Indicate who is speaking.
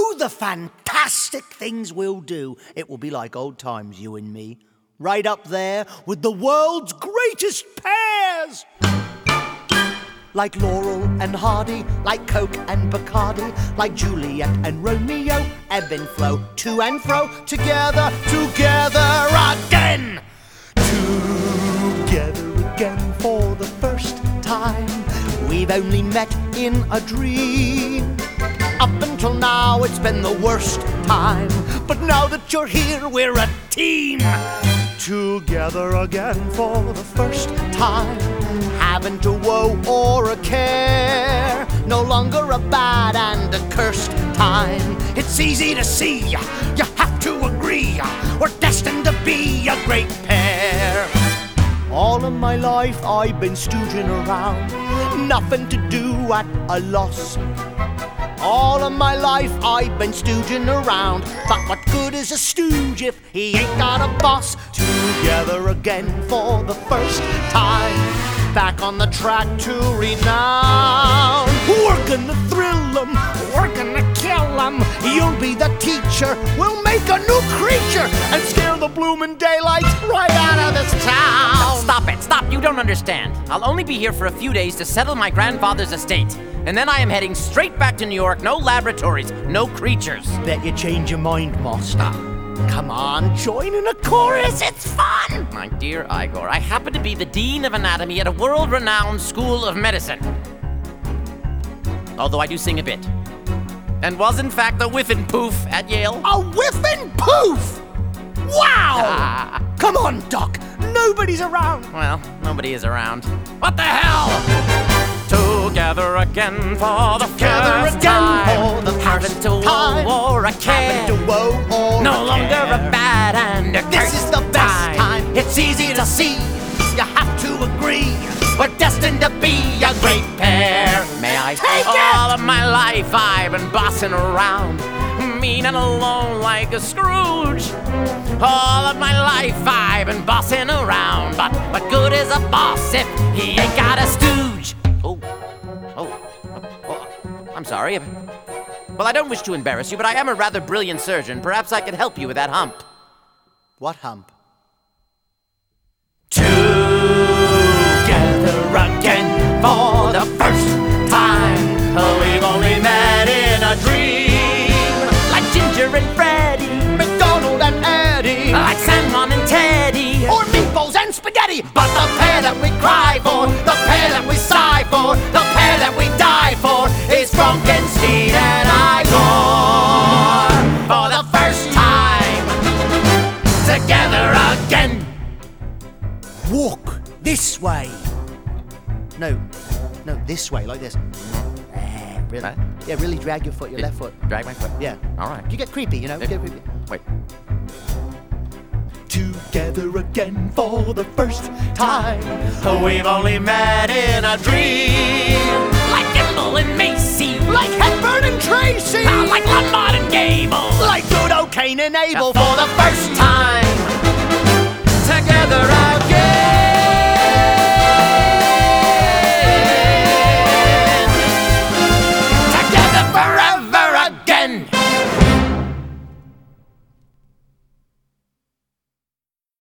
Speaker 1: Oh, the fantastic things we'll do. It will be like old times, you and me. Right up there with the world's greatest pairs. Like Laurel and Hardy, like Coke and Bacardi, like Juliet and Romeo, ebb and flow, to and fro, together, together again. Together again for the first time. We've only met in a dream. Up until now it's been the worst time, but now that you're here we're a team. Together again for the first time. Haven't a woe or a care. No longer a bad and a cursed time. It's easy to see, you have to agree. We're destined to be a great pair. All of my life I've been stooging around, nothing to do at a loss. All of my life I've been stooging around, but what good is a stooge if he ain't got a boss? Together again for the first time, back on the track to renown. We're gonna thrill 'em, we're gonna kill 'em. You'll be the teacher, we'll make a new creature and scare the bloomin' daylights right out of this town.
Speaker 2: Stop it, stop, you don't understand. I'll only be here for a few days to settle my grandfather's estate. And then I am heading straight back to New York. No laboratories, no creatures.
Speaker 1: Bet you change your mind, Master. Come on, join in a chorus, it's fun!
Speaker 2: My dear Igor, I happen to be the Dean of Anatomy at a world-renowned school of medicine. Although I do sing a bit. And was in fact a whiff and poof at Yale.
Speaker 1: A whiff and poof! Wow! Come on, Doc, nobody's around.
Speaker 2: Well, nobody is around. What the hell? Together again for the first time. Haven't to woe or a care. No longer a bad and a
Speaker 1: This is the best time.
Speaker 2: It's easy to see, you have to agree. We're destined to be a great pair. May I?
Speaker 1: Take
Speaker 2: All of my life I've been bossing around, mean and alone like a Scrooge. All of my life I've been bossing around, but what good is a boss if he ain't got a stooge? Oh, I'm sorry. Well, I don't wish to embarrass you, but I am a rather brilliant surgeon. Perhaps I can help you with that hump.
Speaker 1: What hump?
Speaker 2: Together again for the first time. We've only met in a dream. Like Ginger and Freddy,
Speaker 1: McDonald and Eddie,
Speaker 2: like Sandman and Teddy,
Speaker 1: or meatballs and spaghetti.
Speaker 2: but the pair that we cry for, the pair that we sigh for, the pair that we die for is Frankenstein and Igor. For the first time, together again.
Speaker 1: Walk this way. No, this way, like this. Really,
Speaker 2: Right.
Speaker 1: yeah, really drag your foot, your left foot.
Speaker 2: Drag my foot.
Speaker 1: Yeah.
Speaker 2: All right.
Speaker 1: You get creepy, you know?
Speaker 2: Yeah.
Speaker 1: Get creepy.
Speaker 2: Wait.
Speaker 1: Together again for the first time.
Speaker 2: We've only met in a dream. Like Gimbal and Macy.
Speaker 1: Like Hepburn and Tracy.
Speaker 2: Like Lombard and Gable.
Speaker 1: Like good old Cain and Abel.
Speaker 2: For the first time.